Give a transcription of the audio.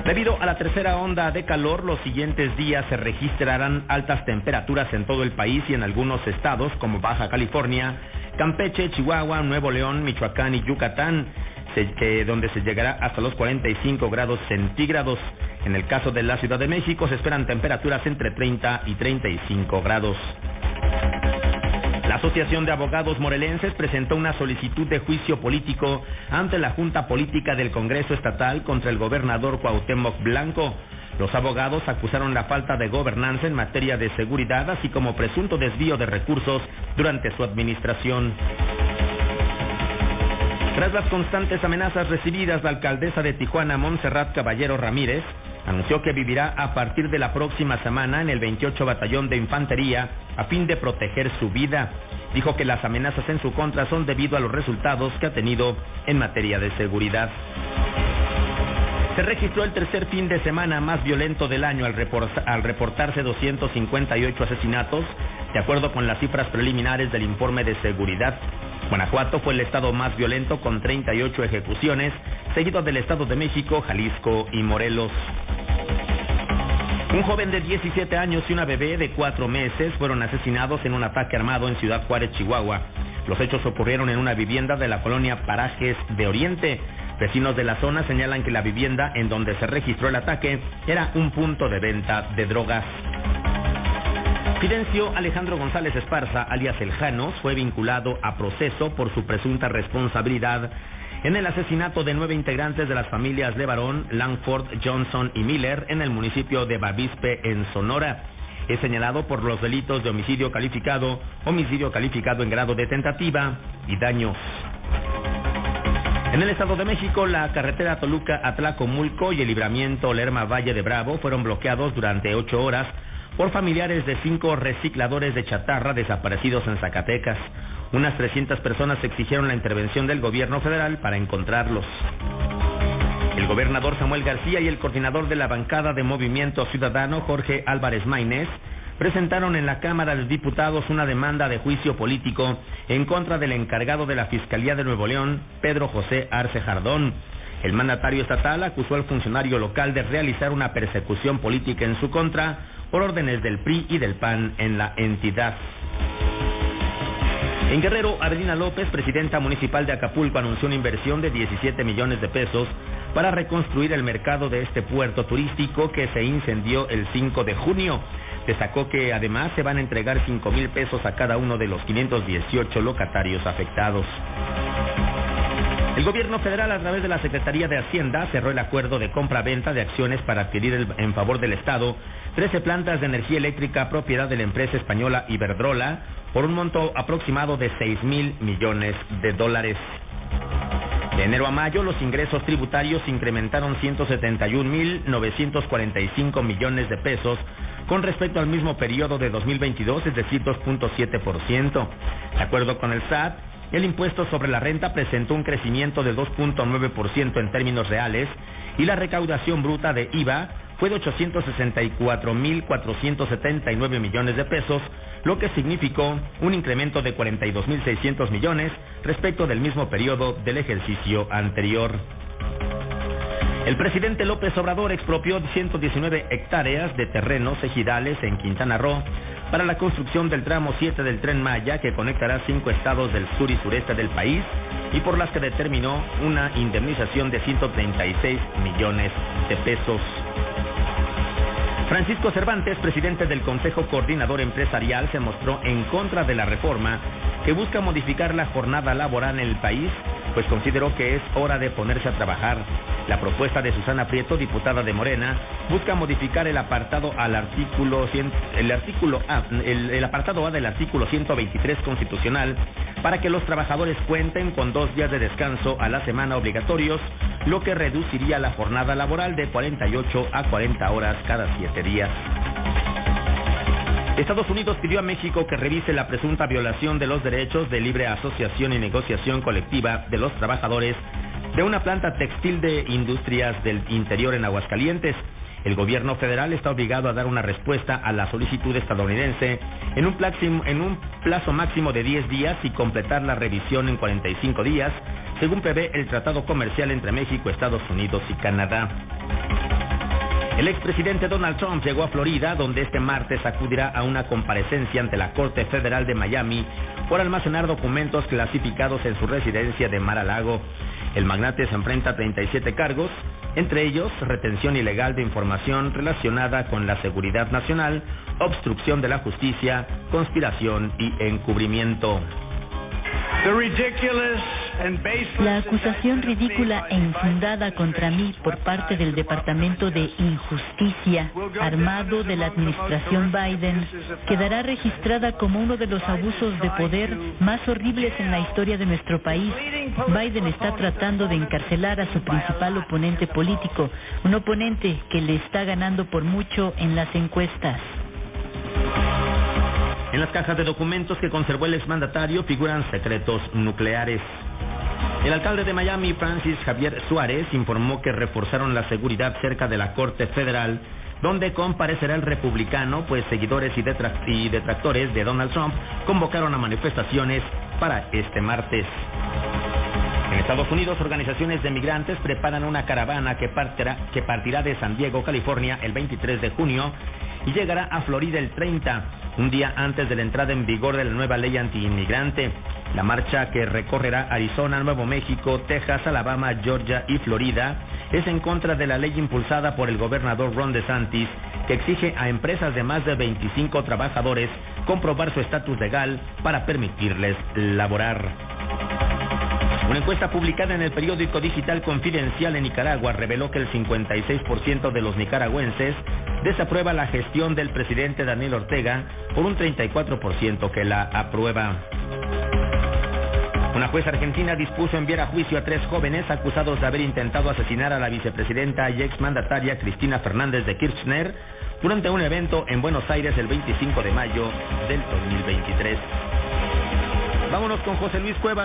Debido a la tercera onda de calor, los siguientes días se registrarán altas temperaturas en todo el país y en algunos estados como Baja California, Campeche, Chihuahua, Nuevo León, Michoacán y Yucatán, donde se llegará hasta los 45 grados centígrados. En el caso de la Ciudad de México se esperan temperaturas entre 30 y 35 grados. La Asociación de Abogados Morelenses presentó una solicitud de juicio político ante la Junta Política del Congreso Estatal contra el gobernador Cuauhtémoc Blanco. Los abogados acusaron la falta de gobernanza en materia de seguridad, así como presunto desvío de recursos durante su administración. Tras las constantes amenazas recibidas, la alcaldesa de Tijuana, Montserrat Caballero Ramírez, anunció que vivirá a partir de la próxima semana en el 28 Batallón de Infantería a fin de proteger su vida. Dijo que las amenazas en su contra son debido a los resultados que ha tenido en materia de seguridad. Se registró el tercer fin de semana más violento del año al reportarse 258 asesinatos, de acuerdo con las cifras preliminares del informe de seguridad. Guanajuato fue el estado más violento con 38 ejecuciones, seguido del Estado de México, Jalisco y Morelos. Un joven de 17 años y una bebé de 4 meses fueron asesinados en un ataque armado en Ciudad Juárez, Chihuahua. Los hechos ocurrieron en una vivienda de la colonia Parajes de Oriente. Vecinos de la zona señalan que la vivienda en donde se registró el ataque era un punto de venta de drogas. Fidencio Alejandro González Esparza, alias El Janos, fue vinculado a proceso por su presunta responsabilidad en el asesinato de 9 integrantes de las familias Levarón, Langford, Johnson y Miller en el municipio de Bavispe, en Sonora. Es señalado por los delitos de homicidio calificado en grado de tentativa y daños. En el Estado de México, la carretera Toluca-Atlacomulco y el libramiento Lerma-Valle de Bravo fueron bloqueados durante 8 horas por familiares de 5 recicladores de chatarra desaparecidos en Zacatecas. Unas 300 personas exigieron la intervención del gobierno federal para encontrarlos. El gobernador Samuel García y el coordinador de la bancada de Movimiento Ciudadano, Jorge Álvarez Maínez, presentaron en la Cámara de Diputados una demanda de juicio político en contra del encargado de la Fiscalía de Nuevo León, Pedro José Arce Jardón. El mandatario estatal acusó al funcionario local de realizar una persecución política en su contra por órdenes del PRI y del PAN en la entidad. En Guerrero, Adelina López, presidenta municipal de Acapulco, anunció una inversión de 17 millones de pesos para reconstruir el mercado de este puerto turístico que se incendió el 5 de junio. Destacó que además se van a entregar 5,000 pesos a cada uno de los 518 locatarios afectados. El gobierno federal, a través de la Secretaría de Hacienda, cerró el acuerdo de compra-venta de acciones para adquirir en favor del Estado 13 plantas de energía eléctrica propiedad de la empresa española Iberdrola por un monto aproximado de $6,000 millones. De enero a mayo, los ingresos tributarios incrementaron 171,945 millones de pesos con respecto al mismo periodo de 2022, es decir, 2.7%. De acuerdo con el SAT, el impuesto sobre la renta presentó un crecimiento de 2.9% en términos reales y la recaudación bruta de IVA fue de 864,479 millones de pesos, lo que significó un incremento de 42,600 millones respecto del mismo periodo del ejercicio anterior. El presidente López Obrador expropió 119 hectáreas de terrenos ejidales en Quintana Roo para la construcción del tramo 7 del Tren Maya que conectará 5 estados del sur y sureste del país y por las que determinó una indemnización de 136 millones de pesos. Francisco Cervantes, presidente del Consejo Coordinador Empresarial, se mostró en contra de la reforma que busca modificar la jornada laboral en el país, pues consideró que es hora de ponerse a trabajar. La propuesta de Susana Prieto, diputada de Morena, busca modificar el apartado A del artículo 123 constitucional para que los trabajadores cuenten con 2 días de descanso a la semana obligatorios, lo que reduciría la jornada laboral de 48 a 40 horas cada 7 días. Estados Unidos pidió a México que revise la presunta violación de los derechos de libre asociación y negociación colectiva de los trabajadores de una planta textil de Industrias del Interior en Aguascalientes. El gobierno federal está obligado a dar una respuesta a la solicitud estadounidense en un plazo máximo de 10 días y completar la revisión en 45 días, según prevé el tratado comercial entre México, Estados Unidos y Canadá. El expresidente Donald Trump llegó a Florida, donde este martes acudirá a una comparecencia ante la Corte Federal de Miami por almacenar documentos clasificados en su residencia de Mar-a-Lago. El magnate se enfrenta a 37 cargos, entre ellos retención ilegal de información relacionada con la seguridad nacional, obstrucción de la justicia, conspiración y encubrimiento. La acusación ridícula e infundada contra mí por parte del Departamento de Injusticia Armado de la administración Biden quedará registrada como uno de los abusos de poder más horribles en la historia de nuestro país. Biden está tratando de encarcelar a su principal oponente político, un oponente que le está ganando por mucho en las encuestas. En las cajas de documentos que conservó el exmandatario figuran secretos nucleares. El alcalde de Miami, Francis Javier Suárez, informó que reforzaron la seguridad cerca de la Corte Federal, donde comparecerá el republicano, pues seguidores y detractores de Donald Trump convocaron a manifestaciones para este martes. En Estados Unidos, organizaciones de migrantes preparan una caravana que partirá de San Diego, California, el 23 de junio y llegará a Florida el 30, un día antes de la entrada en vigor de la nueva ley antiinmigrante. La marcha, que recorrerá Arizona, Nuevo México, Texas, Alabama, Georgia y Florida, es en contra de la ley impulsada por el gobernador Ron DeSantis, que exige a empresas de más de 25 trabajadores comprobar su estatus legal para permitirles laborar. Una encuesta publicada en el periódico digital Confidencial en Nicaragua reveló que el 56% de los nicaragüenses desaprueba la gestión del presidente Daniel Ortega, por un 34% que la aprueba. Una jueza argentina dispuso enviar a juicio a 3 jóvenes acusados de haber intentado asesinar a la vicepresidenta y exmandataria Cristina Fernández de Kirchner durante un evento en Buenos Aires el 25 de mayo del 2023. Vámonos con José Luis Cuevas.